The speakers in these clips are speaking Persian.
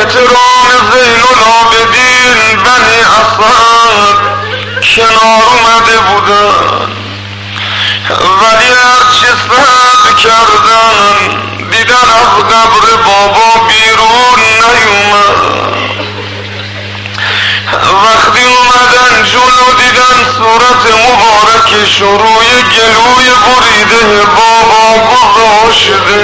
احترام زین العابدین بنی اسد کنار اومده بودن، ولی هرچی صبر کردن دیدن از قبر بابا بیرون نیومد. وقتی اومدن جلو دیدن صورت مبارکش روی گلوی بریده بابا گذاشته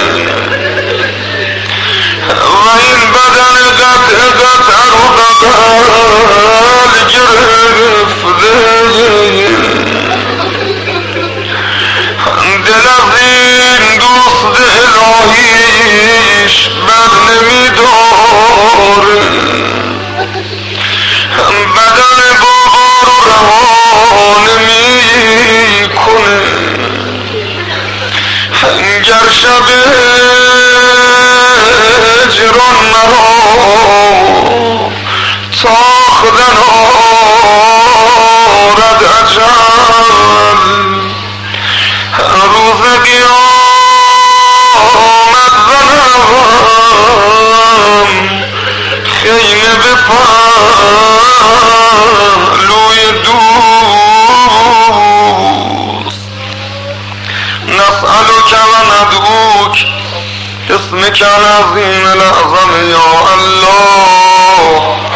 و این بدن قطع رو بغل گرفته. دل از این دوست الهیش بر نمیداره، بدن بابا رو رها نمیکنه. گر شب هجران مرا تاختن آرد اجل، روز قیامت زنم خیمه به پهلوی دوست. نسألك و ندعوك اسمك العظیم الاعظم یا الله